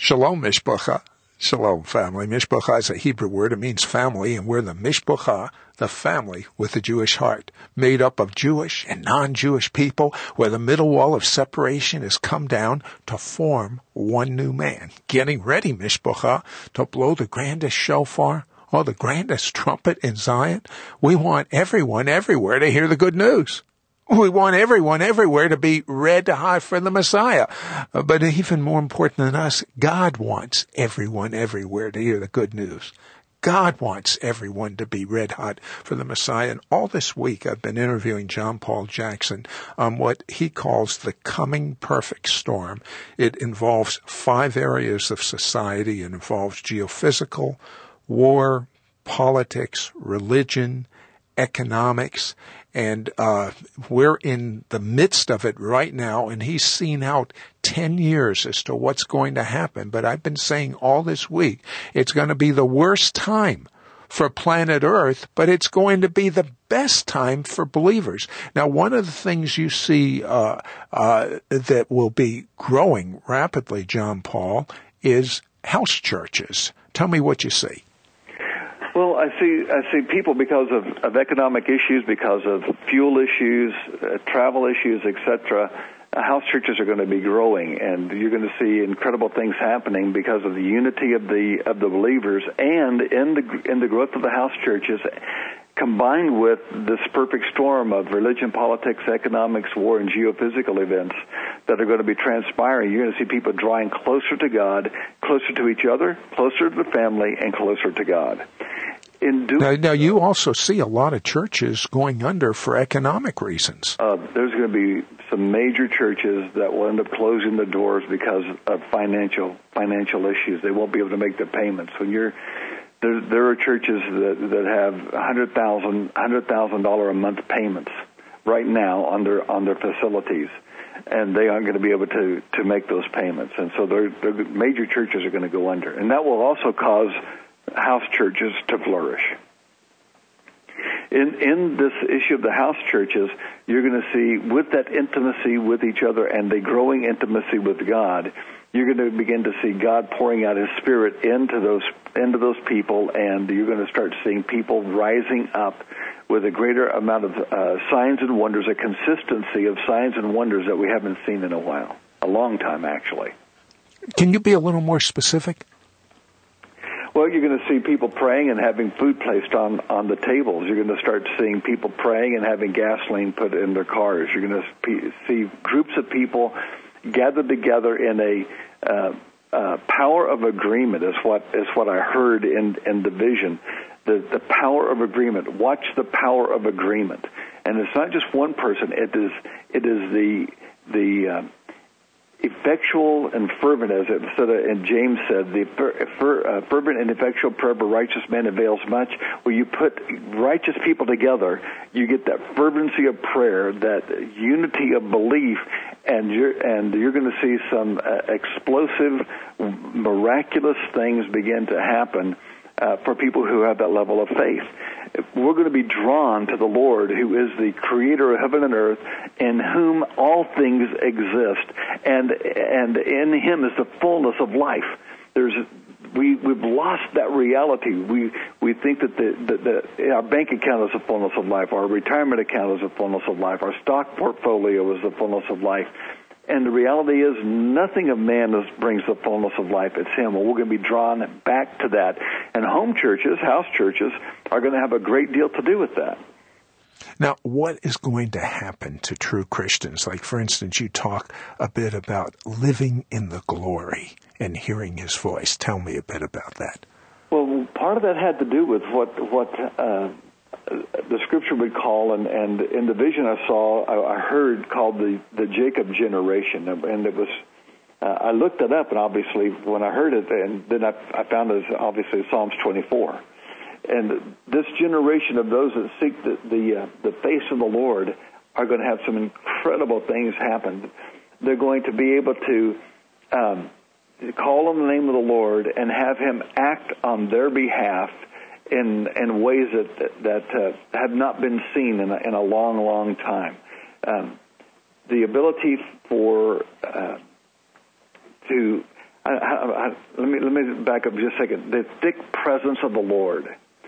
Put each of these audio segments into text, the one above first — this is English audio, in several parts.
Shalom, Mishpacha. Shalom, family. Mishpacha is a Hebrew word. It means family, and we're the Mishpacha, the family with the Jewish heart, made up of Jewish and non-Jewish people, where the middle wall of separation has come down to form one new man. Getting ready, Mishpacha, to blow the grandest shofar, or the grandest trumpet in Zion. We want everyone everywhere to hear the good news. We want everyone everywhere to be red hot for the Messiah. But even more important than us, God wants everyone everywhere to hear the good news. God wants everyone to be red hot for the Messiah. And all this week I've been interviewing John Paul Jackson on what he calls the coming perfect storm. It involves 5 areas of society. It involves geophysical, war, politics, religion, economics, and we're in the midst of it right now, and he's seen out 10 years as to what's going to happen. But I've been saying all this week, it's going to be the worst time for planet Earth, but it's going to be the best time for believers. Now, one of the things you see that will be growing rapidly, John Paul, is house churches. Tell me what you see. Well, I see people because of economic issues, because of fuel issues, travel issues, etc. House churches are going to be growing, and you're going to see incredible things happening because of the unity of the believers, and in the growth of the house churches, combined with this perfect storm of religion, politics, economics, war, and geophysical events that are going to be transpiring. You're going to see people drawing closer to God, closer to each other, closer to the family, and closer to God. Now, you also see a lot of churches going under for economic reasons. There's going to be some major churches that will end up closing the doors because of financial issues. They won't be able to make the payments. There are churches that have $100,000 a month payments right now on their facilities, and they aren't going to be able to make those payments. And so their major churches are going to go under, and that will also cause house churches to flourish. In this issue of the house churches, you're going to see, with that intimacy with each other and the growing intimacy with God, you're going to begin to see God pouring out His Spirit into those people, and you're going to start seeing people rising up with a greater amount of signs and wonders, a consistency of signs and wonders that we haven't seen in a while, a long time actually. Can you be a little more specific? Well, you're going to see people praying and having food placed on the tables. You're going to start seeing people praying and having gasoline put in their cars. You're going to see groups of people gathered together in a power of agreement is what I heard in the vision. The power of agreement. Watch the power of agreement. And it's not just one person. It is the effectual and fervent, as and James said, the fervent and effectual prayer of a righteous man avails much. Where you put righteous people together, you get that fervency of prayer, that unity of belief, and you're going to see some explosive, miraculous things begin to happen for people who have that level of faith. We're going to be drawn to the Lord, who is the creator of heaven and earth, in whom all things exist, and in Him is the fullness of life. We've lost that reality. We think that our bank account is the fullness of life, our retirement account is the fullness of life, our stock portfolio is the fullness of life. And the reality is, nothing of man brings the fullness of life. It's Him. And we're going to be drawn back to that. And home churches, house churches, are going to have a great deal to do with that. Now, what is going to happen to true Christians? Like, for instance, you talk a bit about living in the glory and hearing His voice. Tell me a bit about that. Well, part of that had to do with what the Scripture would call, and in the vision I heard called the Jacob generation, and it was I looked it up, and obviously when I heard it, and then I found it as obviously Psalms 24, and this generation of those that seek the face of the Lord are going to have some incredible things happen. They're going to be able to call on the name of the Lord and have Him act on their behalf in ways that have not been seen in a long, long time. The ability to let me back up just a second. The thick presence of the Lord.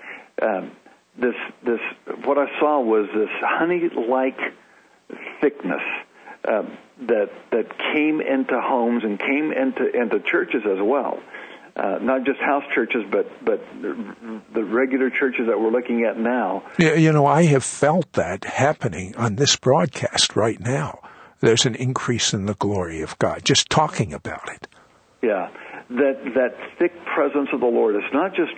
This what I saw was this honey-like thickness that came into homes and came into churches as well. Not just house churches, but the regular churches that we're looking at now. I have felt that happening on this broadcast right now. There's an increase in the glory of God, just talking about it. Yeah, that thick presence of the Lord. It's not just,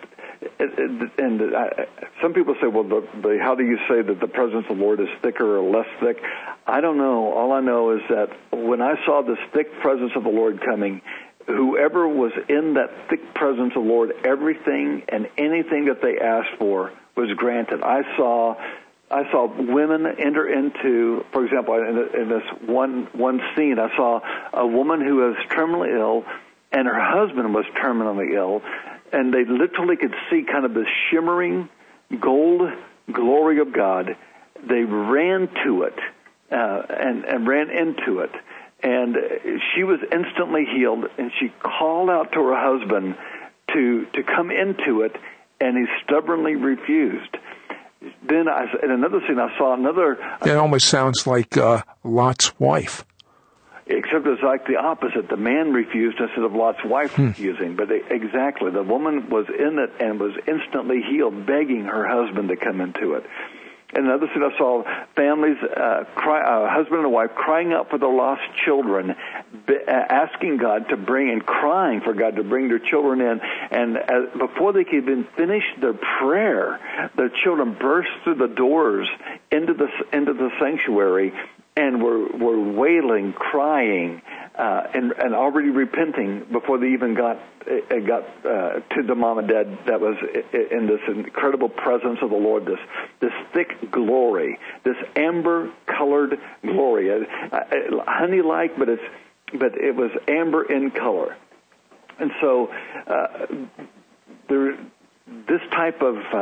some people say, well, how do you say that the presence of the Lord is thicker or less thick? I don't know. All I know is that when I saw this thick presence of the Lord coming, whoever was in that thick presence of the Lord, everything and anything that they asked for was granted. I saw women enter into, for example, in this one scene, I saw a woman who was terminally ill, and her husband was terminally ill, and they literally could see kind of the shimmering gold glory of God. They ran to it and ran into it. And she was instantly healed, and she called out to her husband to come into it, and he stubbornly refused. Then in another scene, I saw another... It almost sounds like Lot's wife. Except it's like the opposite. The man refused instead of Lot's wife refusing. But exactly, the woman was in it and was instantly healed, begging her husband to come into it. In another scene, I saw families, husband and wife, crying out for their lost children, asking God to bring, and crying for God to bring their children in. And before they could even finish their prayer, their children burst through the doors into the sanctuary and were wailing, crying, and already repenting before they even got to the mom and dad that was in this incredible presence of the Lord, this thick glory, this amber-colored glory, honey-like, but it was amber in color. And so this type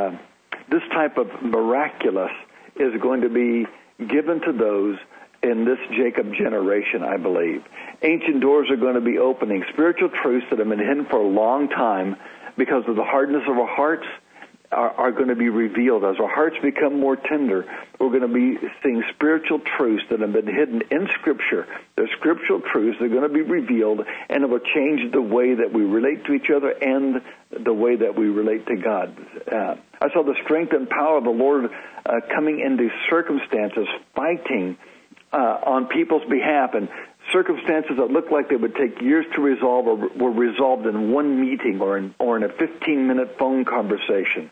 of miraculous is going to be given to those in this Jacob generation, I believe. Ancient doors are going to be opening. Spiritual truths that have been hidden for a long time because of the hardness of our hearts are going to be revealed. As our hearts become more tender, we're going to be seeing spiritual truths that have been hidden in Scripture. They're scriptural truths. They're going to be revealed, and it will change the way that we relate to each other and the way that we relate to God. I saw the strength and power of the Lord coming into circumstances, fighting on people's behalf, and circumstances that looked like they would take years to resolve were resolved in one meeting or in a 15-minute phone conversation.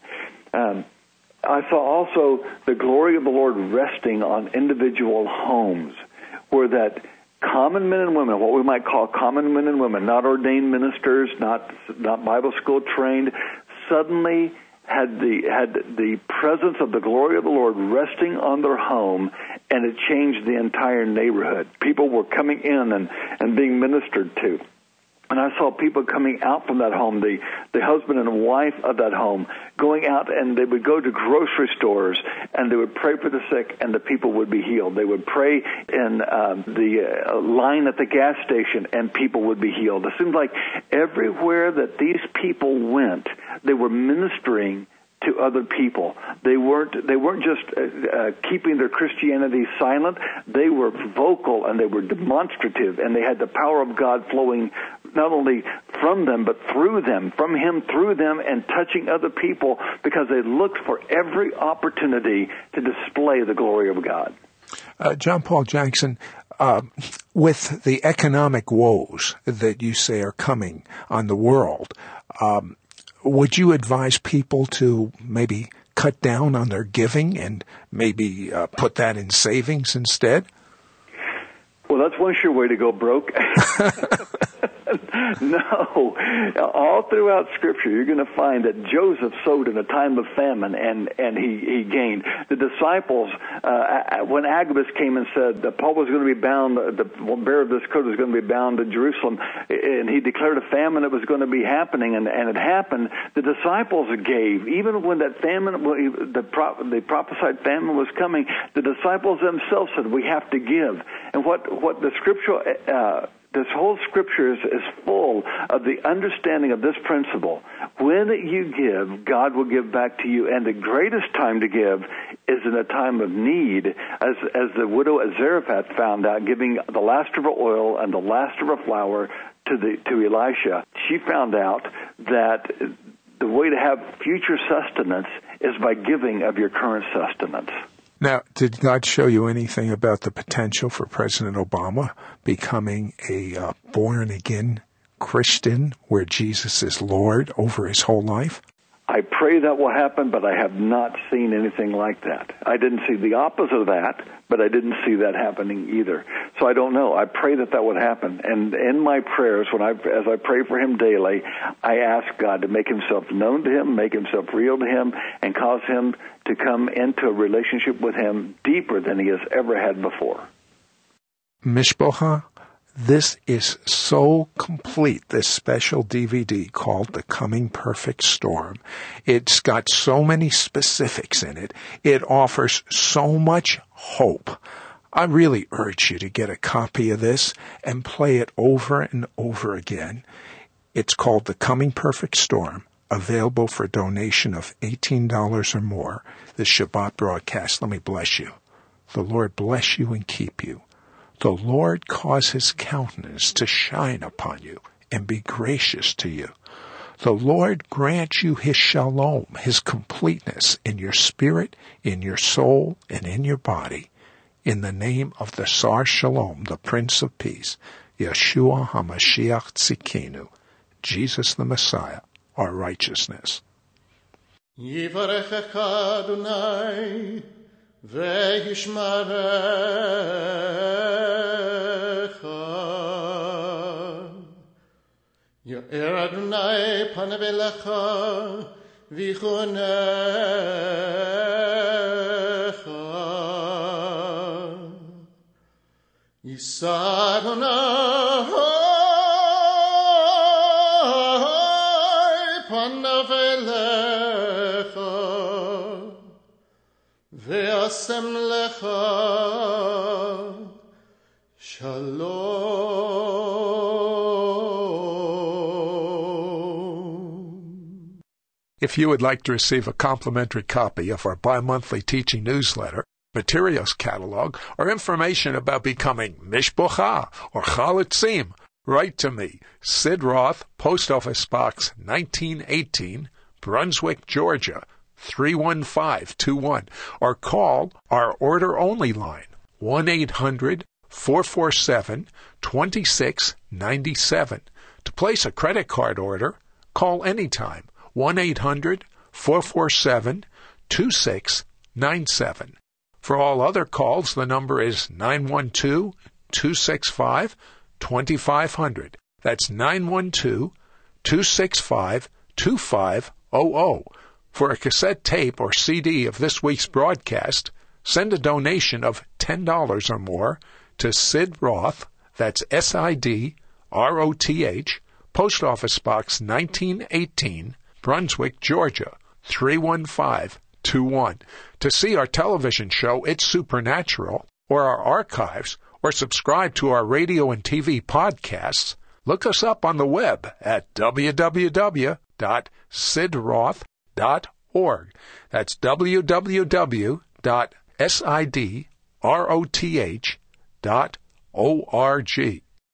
I saw also the glory of the Lord resting on individual homes, where that common men and women, what we might call common men and women, not ordained ministers, not Bible school trained, suddenly had the presence of the glory of the Lord resting on their home, and it changed the entire neighborhood. People were coming in and being ministered to. And I saw people coming out from that home, the husband and wife of that home, going out, and they would go to grocery stores, and they would pray for the sick, and the people would be healed. They would pray in the line at the gas station, and people would be healed. It seemed like everywhere that these people went, they were ministering to other people. They weren't just keeping their Christianity silent. They were vocal, and they were demonstrative, and they had the power of God flowing not only from them, but through them, from Him through them, and touching other people, because they looked for every opportunity to display the glory of God. John Paul Jackson, with the economic woes that you say are coming on the world, would you advise people to maybe cut down on their giving and maybe put that in savings instead? Well, that's one sure way to go broke. No. All throughout Scripture, you're going to find that Joseph sowed in a time of famine, and he gained. The disciples, when Agabus came and said that Paul was going to be bound, the bearer of this coat was going to be bound to Jerusalem, and he declared a famine that was going to be happening, and it happened, the disciples gave. Even when that famine, the prophesied famine was coming, the disciples themselves said, we have to give. And what the Scripture This whole scripture is full of the understanding of this principle. When you give, God will give back to you, and the greatest time to give is in a time of need, as the widow at Zarephath found out, giving the last of her oil and the last of her flour to Elisha. She found out that the way to have future sustenance is by giving of your current sustenance. Now, did God show you anything about the potential for President Obama becoming a born-again Christian where Jesus is Lord over his whole life? I pray that will happen, but I have not seen anything like that. I didn't see the opposite of that, but I didn't see that happening either. So I don't know. I pray that would happen. And in my prayers, as I pray for him daily, I ask God to make himself known to him, make himself real to him, and cause him to come into a relationship with him deeper than he has ever had before. Mishpocha, this is so complete, this special DVD called The Coming Perfect Storm. It's got so many specifics in it. It offers so much hope. I really urge you to get a copy of this and play it over and over again. It's called The Coming Perfect Storm, available for donation of $18 or more. This Shabbat broadcast, let me bless you. The Lord bless you and keep you. The Lord cause his countenance to shine upon you and be gracious to you. The Lord grant you his shalom, his completeness in your spirit, in your soul, and in your body. In the name of the Sar Shalom, the Prince of Peace, Yeshua HaMashiach Tzidkenu, Jesus the Messiah, our righteousness. Yivarechecha Adonai v'yishmarecha Yo'er Adonai panav elecha v'yichunecha Yisa Adonai panav elecha ve'asem lecha shalom. If you would like to receive a complimentary copy of our bi-monthly teaching newsletter, materials catalog, or information about becoming Mishpocha or Chalitzim, write to me, Sid Roth, Post Office Box 1918, Brunswick, Georgia, 31521, or call our order-only line, 1-800-447-2697. To place a credit card order, call anytime, 1-800-447-2697. For all other calls, the number is 912-265-2500. That's 912-265-2500. For a cassette tape or CD of this week's broadcast, send a donation of $10 or more to Sid Roth, that's SIDROTH, Post Office Box 1918, Brunswick, Georgia, 31521. To see our television show, It's Supernatural, or our archives, or subscribe to our radio and TV podcasts, look us up on the web at www.sidroth.org. That's www.sidroth.org.